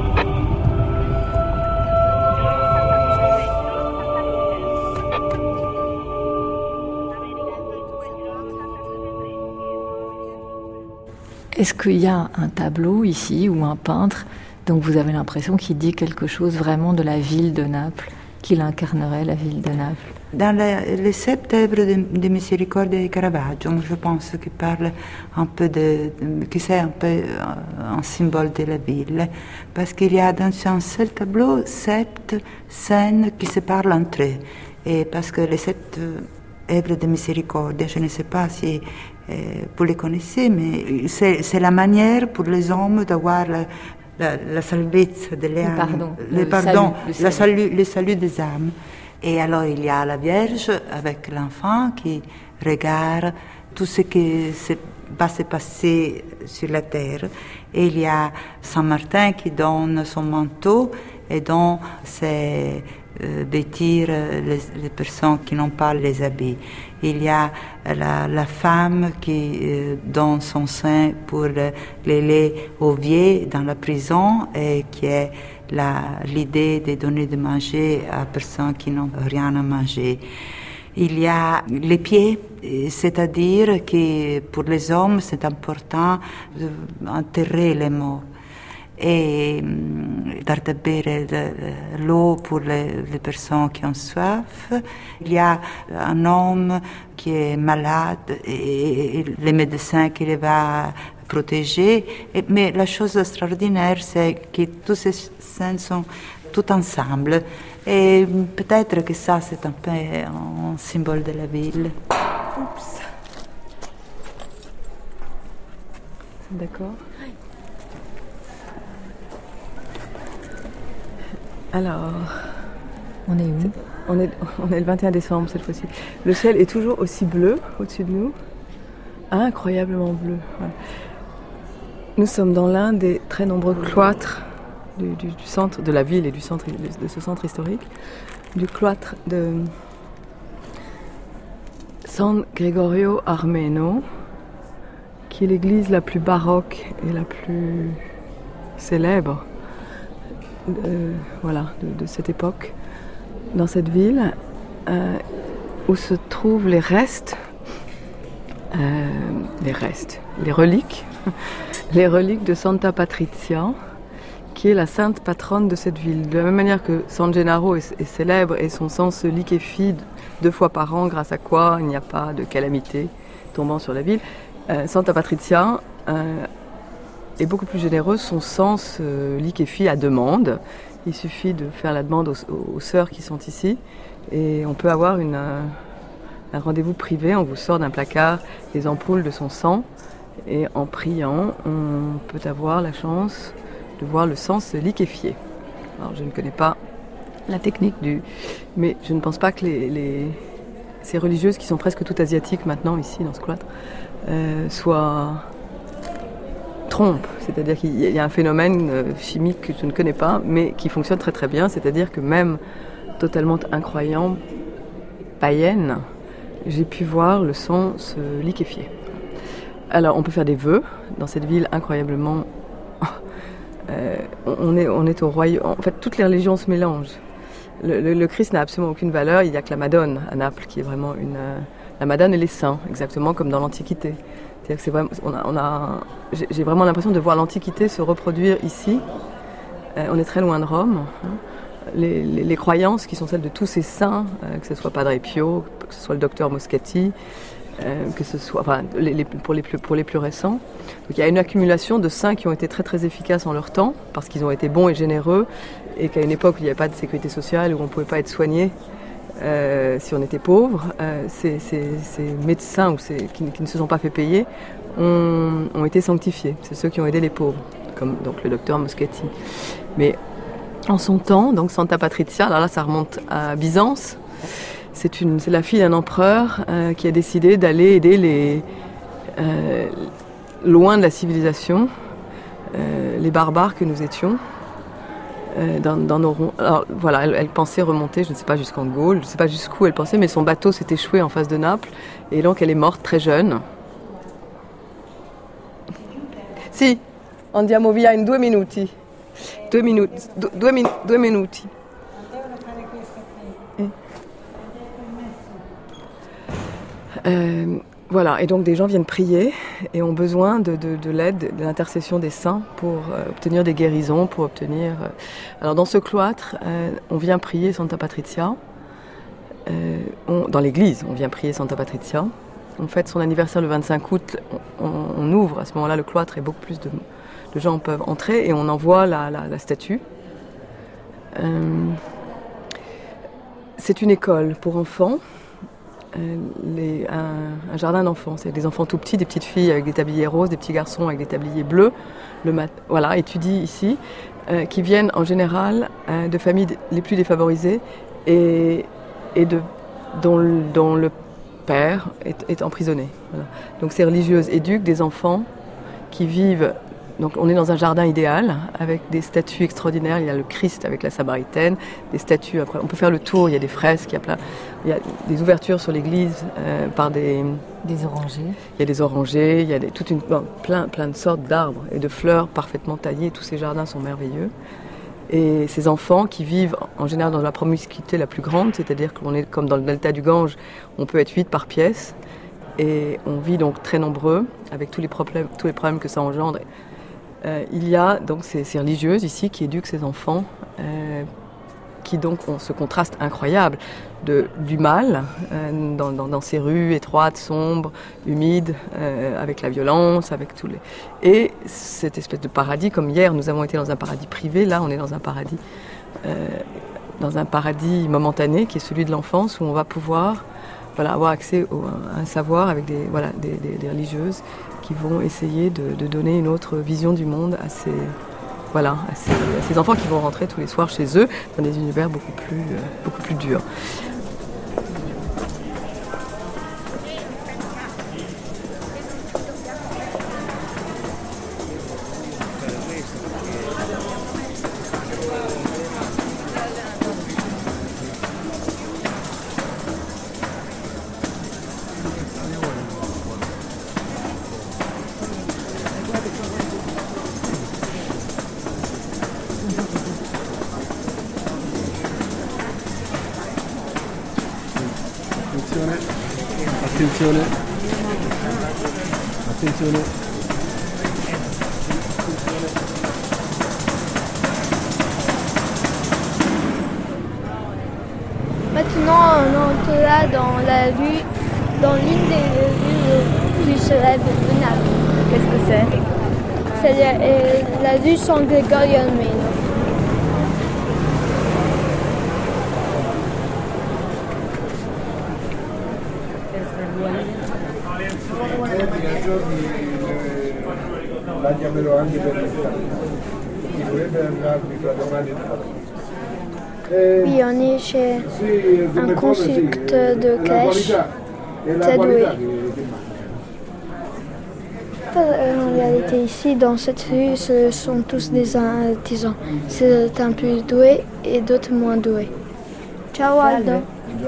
Est-ce qu'il y a un tableau ici ou un peintre dont vous avez l'impression qu'il dit quelque chose vraiment de la ville de Naples, qu'il incarnerait la ville de Naples? Dans les, les sept œuvres de, de Misericordia de Caravaggio, je pense qu'il parle un peu de, de que c'est un peu un symbole de la ville, parce qu'il y a dans un seul tableau sept scènes qui se parlent entre eux, et parce que les sept œuvres de Misericordia, je ne sais pas si euh, vous les connaissez, mais c'est, c'est la manière pour les hommes d'avoir la, la, la salvezza delle âmes, pardon, le, le pardon, salut, le, la salut. salut, le salut des âmes. Et alors il y a la Vierge avec l'enfant qui regarde tout ce qui se, va se passer sur la terre. Et il y a Saint Martin qui donne son manteau et dont c'est euh, vêtir les, les personnes qui n'ont pas les habits. Il y a la, la femme qui euh, donne son sein pour le, les laits aux vieux dans la prison et qui est la, l'idée de donner de manger à personnes qui n'ont rien à manger. Il y a les pieds, c'est-à-dire que pour les hommes, c'est important d'enterrer les morts et dar de bere l'eau pour les, les personnes qui ont soif. Il y a un homme qui est malade et les médecins qui les va protéger. Mais la chose extraordinaire, c'est que tous ces scènes sont tout ensemble. Et peut-être que ça, c'est un peu un symbole de la ville. Oups. D'accord. Alors, on est où ? on est, on est le vingt et un décembre cette fois-ci. Le ciel est toujours aussi bleu au-dessus de nous. Incroyablement bleu. Ouais. Nous sommes dans l'un des très nombreux cloîtres Du, du, du centre de la ville et du centre, de ce centre historique, du cloître de San Gregorio Armeno, qui est l'église la plus baroque et la plus célèbre de, voilà, de, de cette époque dans cette ville, euh, où se trouvent les restes, euh, les restes, les reliques, les reliques de Santa Patrizia, qui est la sainte patronne de cette ville. De la même manière que San Gennaro est, est célèbre et son sang se liquéfie deux fois par an, grâce à quoi il n'y a pas de calamité tombant sur la ville, euh, Santa Patrizia euh, est beaucoup plus généreuse. Son sang se liquéfie à demande. Il suffit de faire la demande aux, aux sœurs qui sont ici et on peut avoir une, euh, un rendez-vous privé. On vous sort d'un placard les ampoules de son sang et en priant, on peut avoir la chance de voir le sang se liquéfier. Alors je ne connais pas la technique du... Mais je ne pense pas que les, les, ces religieuses qui sont presque toutes asiatiques maintenant ici dans ce cloître euh, soient trompent. C'est-à-dire qu'il y a un phénomène chimique que je ne connais pas mais qui fonctionne très très bien. C'est-à-dire que même totalement incroyant, païenne, j'ai pu voir le sang se liquéfier. Alors on peut faire des vœux dans cette ville incroyablement... Euh, on, est, on est au royaume. En fait, toutes les religions se mélangent. Le, le, le Christ n'a absolument aucune valeur. Il n'y a que la Madone à Naples, qui est vraiment une. Euh, la Madone et les saints, exactement comme dans l'Antiquité. C'est-à-dire que c'est vraiment. On a, on a, j'ai, j'ai vraiment l'impression de voir l'Antiquité se reproduire ici. Euh, on est très loin de Rome. Hein. Les, les, les croyances qui sont celles de tous ces saints, euh, que ce soit Padre Pio, que ce soit le docteur Moschetti. Euh, que ce soit, enfin, les, les, pour, les plus, pour les plus récents. Donc, il y a une accumulation de saints qui ont été très très efficaces en leur temps, parce qu'ils ont été bons et généreux, et qu'à une époque où il n'y avait pas de sécurité sociale, où on ne pouvait pas être soigné euh, si on était pauvre, euh, ces, ces, ces médecins ou ces, qui, qui ne se sont pas fait payer ont, ont été sanctifiés. C'est ceux qui ont aidé les pauvres, comme donc, le docteur Moschetti. Mais en son temps, donc Santa Patrizia, alors là ça remonte à Byzance. C'est, une, c'est la fille d'un empereur euh, qui a décidé d'aller aider les, euh, loin de la civilisation, euh, les barbares que nous étions, euh, dans, dans nos ronds. Alors voilà, elle, elle pensait remonter, je ne sais pas jusqu'en Gaule, je ne sais pas jusqu'où elle pensait, mais son bateau s'est échoué en face de Naples, et donc elle est morte très jeune. Si, andiamo via in due minuti. Due minuti. Due, min- due minuti. Euh, voilà, et donc des gens viennent prier et ont besoin de, de, de l'aide, de l'intercession des saints pour euh, obtenir des guérisons, pour obtenir... Euh... Alors dans ce cloître, euh, on vient prier Santa Patrizia. Euh, on, dans l'église, on vient prier Santa Patrizia. On fête son anniversaire le vingt-cinq août. On, on, on ouvre à ce moment-là le cloître et beaucoup plus de, de gens peuvent entrer et on envoie la, la, la statue. Euh, c'est une école pour enfants. Euh, les, un, un jardin d'enfants, c'est des enfants tout petits, des petites filles avec des tabliers roses, des petits garçons avec des tabliers bleus, le mat- voilà, étudient ici, euh, qui viennent en général euh, de familles les plus défavorisées et, et de, dont, le, dont le père est, est emprisonné. Voilà. Donc ces religieuses éduquent des enfants qui vivent. Donc on est dans un jardin idéal avec des statues extraordinaires. Il y a le Christ avec la Samaritaine, des statues. Après, on peut faire le tour. Il y a des fresques, il y a plein, il y a des ouvertures sur l'église euh, par des des orangers. Il y a des orangers. Il y a des, toute une bon, plein plein de sortes d'arbres et de fleurs parfaitement taillées. Tous ces jardins sont merveilleux. Et ces enfants qui vivent en général dans la promiscuité la plus grande, c'est-à-dire qu'on est comme dans le delta du Gange, on peut être huit par pièce, et on vit donc très nombreux, avec tous les problèmes, tous les problèmes que ça engendre. Euh, il y a donc ces, ces religieuses ici qui éduquent ces enfants, euh, qui donc ont ce contraste incroyable de, du mal euh, dans, dans, dans ces rues étroites, sombres, humides, euh, avec la violence, avec tous les... Et cette espèce de paradis, comme hier nous avons été dans un paradis privé, là on est dans un paradis, euh, dans un paradis momentané qui est celui de l'enfance, où on va pouvoir voilà, avoir accès au, à un savoir avec des, voilà, des, des, des religieuses qui vont essayer de, de donner une autre vision du monde à ces... Voilà, à ces, à ces enfants qui vont rentrer tous les soirs chez eux dans des univers beaucoup plus, euh, beaucoup plus durs. Attenzione, attenzione. Maintenant, on entre là dans la rue, dans l'une des rues les plus célèbres de Naples. Qu'est-ce que c'est? C'est la, euh, la rue San Gregorio Armeno. La chiamerò anche per l'Italia. Chi dovrebbe andarmi fra domani e dopodomani. Oui, on est chez un constructeur de crèche, très doué. En réalité, ici, dans cette rue, ce sont tous des artisans. Certains plus doués et d'autres moins doués. Ciao Aldo.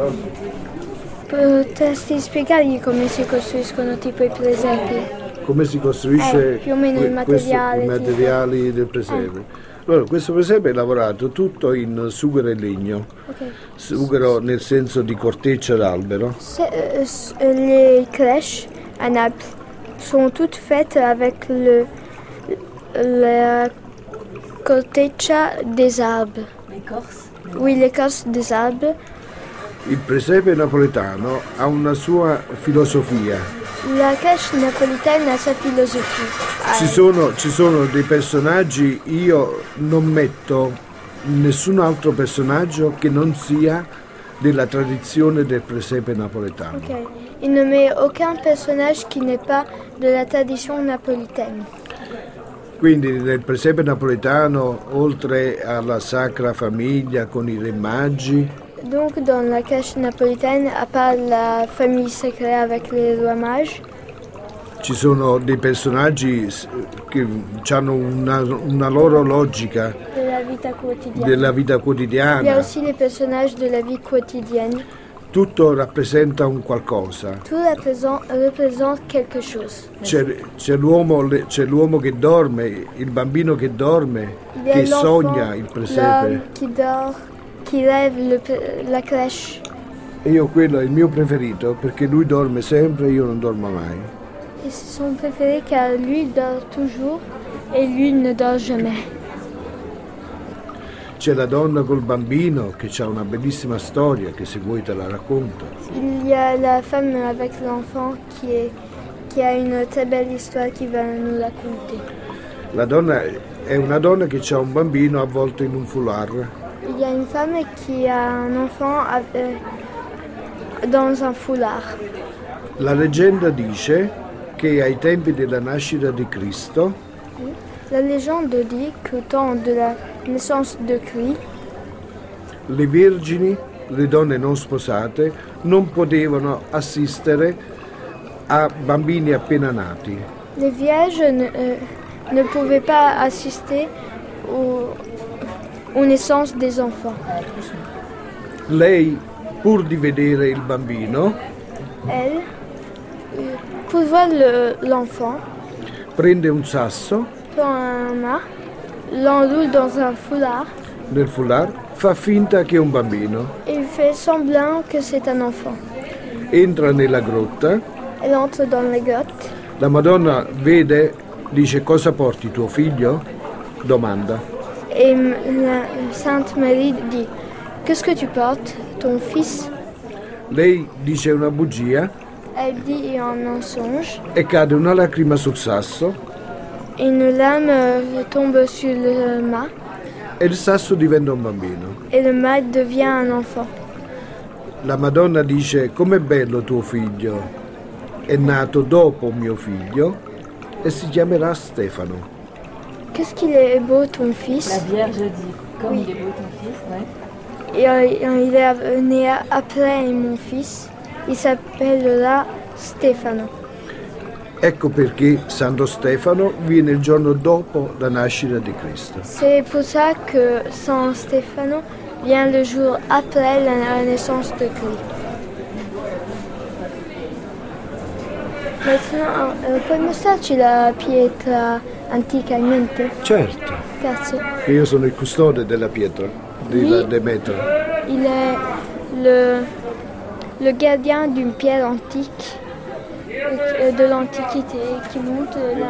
Potresti spiegargli come si costruiscono tipo i presepi? Come si costruisce eh, più o meno que- il materiale, questo, i materiali tipo. del presepe? Eh. Allora, questo presepe è lavorato tutto in sughero e legno. Okay. Sughero nel senso di corteccia d'albero. C'est, euh, les crèches à Naples sont toutes faites avec le, la corteccia des arbres. L'écorce? Oui, l'écorce des arbres. Il presepe napoletano ha una sua filosofia. La crèche napolitaine a sa philosophie. Ci sono, ci sono dei personaggi, io non metto nessun altro personaggio che non sia della tradizione del presepe napoletano. Okay. Il ne met aucun personnage qui n'est pas de la tradition napolitaine. Quindi nel presepe napoletano, oltre alla Sacra Famiglia con i Re Magi, donc dans la crèche napolitaine, à part la famille sacrée avec les rois mages, ci sono dei personaggi che hanno una, una loro logica della vita quotidiana. della vita quotidiana. Il y a aussi les personnages de la vie quotidienne. Tutto rappresenta un qualcosa. Tout représente quelque chose. C'è, c'è, l'uomo, c'è l'uomo che dorme, il bambino che dorme, che sogna il presepe. L'homme qui dort, qui rêve le, la crèche. E io quello è il mio preferito perché lui dorme sempre e io non dormo mai. Et c'est son préféré car lui dort toujours et lui ne dort jamais. C'è la donna col bambino che ha una bellissima storia che se vuoi te la racconto. Il y a la femme avec l'enfant qui, est, qui a une très belle histoire qui va nous raconter. La donna è una donna che ha un bambino avvolto in un foulard. Il y a une femme qui a un enfant avec, dans un foulard. La leggenda dice che ai tempi della nascita di Cristo, la légende dit qu'au temps de la naissance de Christ, le vergini, le donne non sposate, non potevano assistere a bambini appena nati. Les vierges ne, euh, ne pouvaient pas assister au, aux naissances des enfants. Lei, pur di vedere il bambino, elle, pour voir le, l'enfant, prende un sasso, prend un mât, l'enroule dans un foulard, nel foulard, fa finta che è un bambino. Il fait semblant que c'est un enfant. Entra nella grotta. Elle entre dans la grotte. La Madonna vede, dice: cosa porti tuo figlio? Domanda. Et la Sainte Marie dit: qu'est-ce que tu portes, ton fils? Lei dice una bugia. Elle dit un mensonge. E cade una lacrima sul sasso. Une lame tombe sur le mât. E il sasso diventa un bambino. Et le mât devient un enfant. La Madonna dice: com'è bello tuo figlio. È nato dopo mio figlio e si chiamerà Stefano. Qu'est-ce qu'il est beau ton fils? La Vierge dit: comme oui. Il est beau ton fils, ouais. Et euh, il est né après mon fils. Il s'appellera Stefano. Ecco perché Santo Stefano viene il giorno dopo la nascita di Cristo. C'est pour ça que Saint Stefano vient le jour après la naissance de Christ. Maintenant, eh, puoi mostrarci la pietra antica in mente? Certo. Grazie. Io sono il custode della pietra, della Lui, Demetra. Il est le, le gardien d'une pierre antique, euh, de l'Antiquité, qui monte la...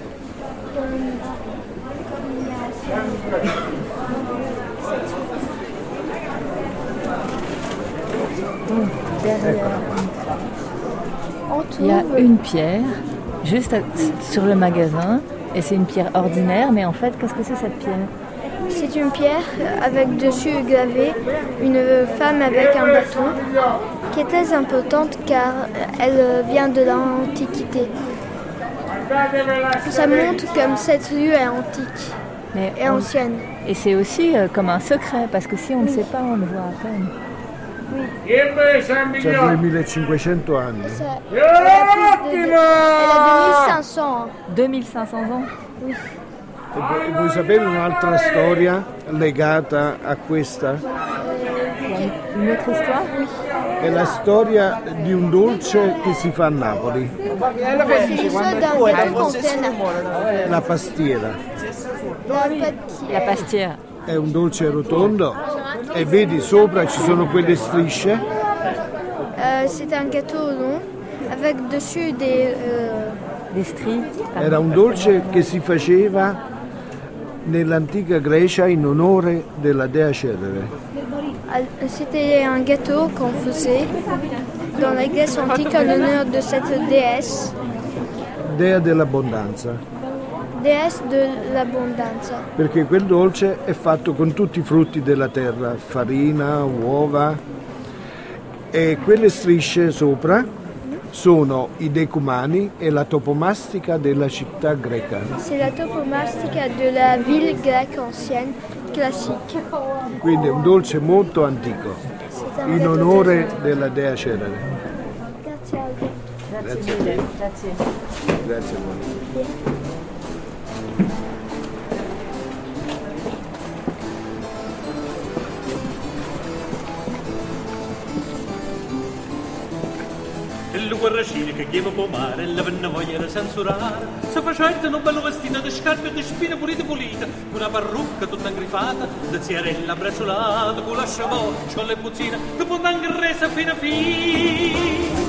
Donc, derrière, il y a une pierre juste à, sur le magasin et c'est une pierre ordinaire, mais en fait, qu'est-ce que c'est cette pierre? C'est une pierre avec dessus gravé une femme avec un bâton qui est très importante car elle vient de l'Antiquité. Ça montre comme cette rue est antique mais et on, ancienne. Et c'est aussi euh, comme un secret parce que si on ne sait pas, on le voit à peine. Oui. C'ha duemilacinquecento anni. Ça, elle, a de, de, elle a deux mille cinq cents. deux mille cinq cents ans? Oui. E vuoi, vuoi sapere un'altra storia legata a questa? Une autre histoire? Oui. È la storia di un dolce che si fa a Napoli. C'est l'histoire d'un gâteau qu'on fait à Naples. La pastiera. La pastiera. È un dolce rotondo e vedi sopra ci sono quelle strisce. Euh, c'est un gâteau rond avec dessus des... Euh... Des stries. Era un dolce che si faceva nell'antica Grecia in onore della dea Cerere. C'était un gâteau qu'on faisait dans la Grèce antique en l'honneur de cette déesse. Dea dell'abbondanza. Déesse de l'abbondanza. Perché quel dolce è fatto con tutti i frutti della terra, farina, uova, e quelle strisce sopra sono i decumani e la topomastica della città greca. C'est la topomastica de la ville grecque ancienne classique. Quindi è un dolce molto antico, in onore della dea Cerere. Grazie. Grazie. Grazie. Grazie a voi. Le guarracine che chiama pomare, la venna voglia da censurare. Se facette un bello vestito di scarpe di spine pulite pulite, con una parrucca tutta ingrifata, da ziarella bracciolata, con la sciaboccia, con le puzzine, che può anche resa fino a fine.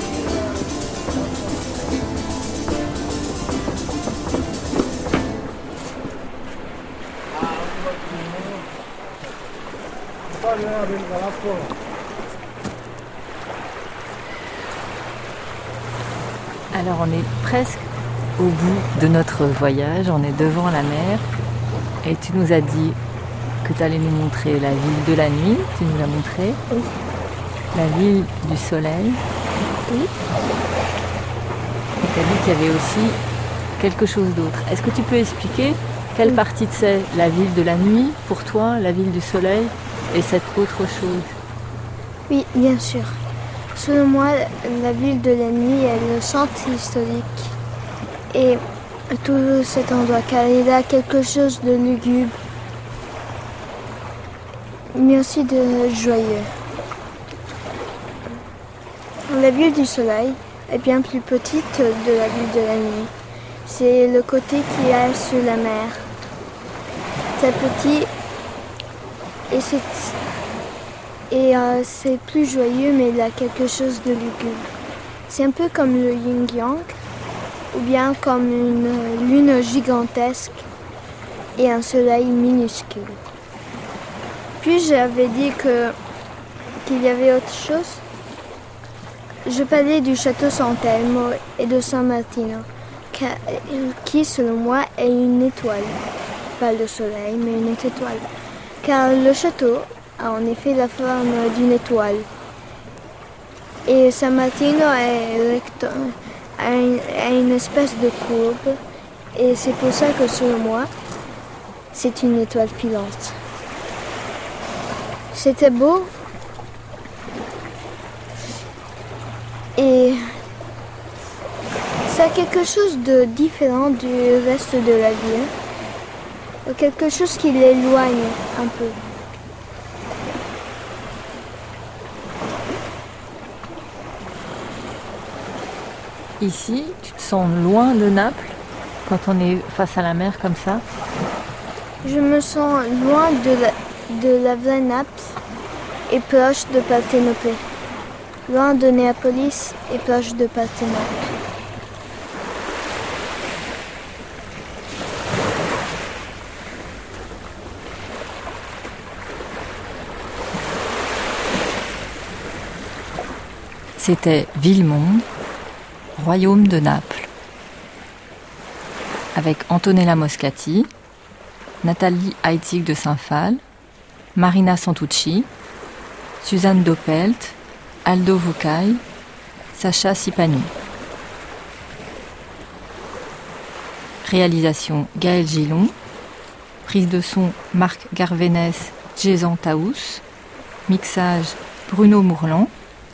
Alors on est presque au bout de notre voyage, on est devant la mer et tu nous as dit que tu allais nous montrer la ville de la nuit, tu nous l'as montré, oui. La ville du soleil, oui. Et tu as dit qu'il y avait aussi quelque chose d'autre. Est-ce que tu peux expliquer quelle oui. partie c'est la ville de la nuit pour toi, la ville du soleil et cette autre chose? Oui, bien sûr. Selon moi, la ville de la nuit est le centre historique et tout cet endroit, car il y a quelque chose de lugubre, mais aussi de joyeux. La ville du soleil est bien plus petite de la ville de la nuit. C'est le côté qui est sur la mer. C'est petit Et c'est, et, euh, c'est plus joyeux, mais il a quelque chose de lugubre. C'est un peu comme le yin-yang, ou bien comme une lune gigantesque et un soleil minuscule. Puis j'avais dit que, qu'il y avait autre chose. Je parlais du château Sant'Elmo et de San Martino, qui selon moi est une étoile. Pas le soleil, mais une étoile. Car le château a en effet la forme d'une étoile. Et San Martino est recto, a, une, a une espèce de courbe. Et c'est pour ça que selon moi, c'est une étoile filante. C'était beau. Et c'est quelque chose de différent du reste de la ville. Quelque chose qui l'éloigne un peu. Ici, tu te sens loin de Naples quand on est face à la mer comme ça? Je me sens loin de la, de la vraie Naples et proche de Partenope. Loin de Néapolis et proche de Partenope. C'était Ville-Monde, Royaume de Naples, avec Antonella Moscati, Nathalie Heitzig de Saint-Phal, Marina Santucci, Suzanne Doppelt, Aldo Vucai, Sacha Sipani. Réalisation Gaël Gillon, prise de son Marc Garvénès, Jason Taous, mixage Bruno Mourlan,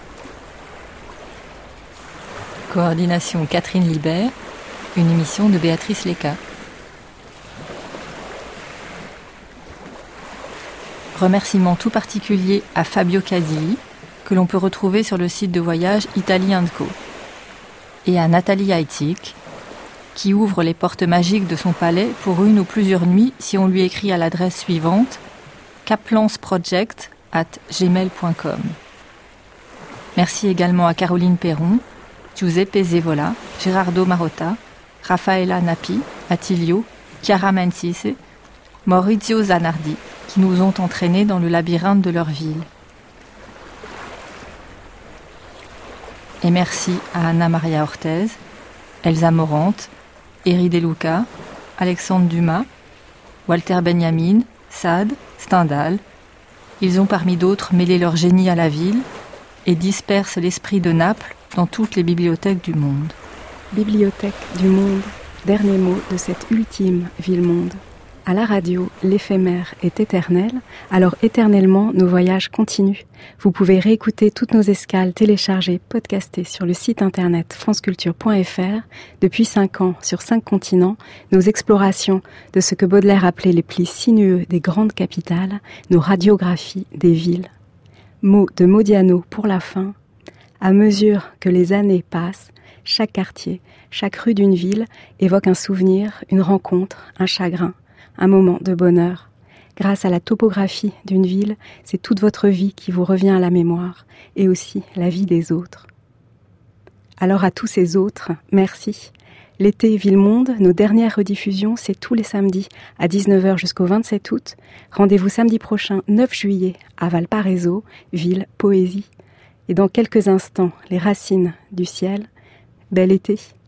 coordination Catherine Libert, une émission de Béatrice Leca. Remerciements tout particuliers à Fabio Casilli, que l'on peut retrouver sur le site de voyage Italie and Co, et à Nathalie Heitzig, qui ouvre les portes magiques de son palais pour une ou plusieurs nuits si on lui écrit à l'adresse suivante caplansproject arobase gmail point com. Merci également à Caroline Perron, Giuseppe Zevola, Gerardo Marotta, Raffaella Nappi, Attilio, Chiara Mencise, Maurizio Zanardi, qui nous ont entraînés dans le labyrinthe de leur ville. Et merci à Anna Maria Ortez, Elsa Morante, Eri De Luca, Alexandre Dumas, Walter Benjamin, Sade, Stendhal. Ils ont parmi d'autres mêlé leur génie à la ville et dispersent l'esprit de Naples dans toutes les bibliothèques du monde. Bibliothèque du monde, dernier mot de cette ultime ville-monde. À la radio, l'éphémère est éternel, alors éternellement nos voyages continuent. Vous pouvez réécouter toutes nos escales téléchargées, podcastées sur le site internet franceculture point f r. Depuis cinq ans, sur cinq continents, nos explorations de ce que Baudelaire appelait les plis sinueux des grandes capitales, nos radiographies des villes. Mot de Modiano pour la fin. À mesure que les années passent, chaque quartier, chaque rue d'une ville évoque un souvenir, une rencontre, un chagrin, un moment de bonheur. Grâce à la topographie d'une ville, c'est toute votre vie qui vous revient à la mémoire, et aussi la vie des autres. Alors à tous ces autres, merci. L'été Ville-Monde, nos dernières rediffusions, c'est tous les samedis à dix-neuf heures jusqu'au vingt-sept août. Rendez-vous samedi prochain, neuf juillet, à Valparaiso, ville poésie. Et dans quelques instants, les racines du ciel. Bel été.